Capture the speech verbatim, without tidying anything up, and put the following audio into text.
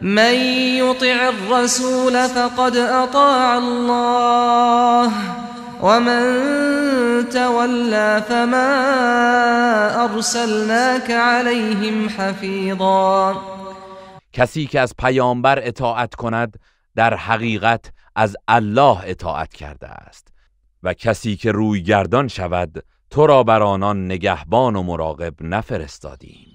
من یطع الرسول فقد اطاع الله ومن تولى فما ارسلناك عليهم حفیظا. کسی که از پیامبر اطاعت کند در حقیقت از الله اطاعت کرده است و کسی که روی گردان شود تو را بر آنان نگهبان و مراقب نفرستادیم.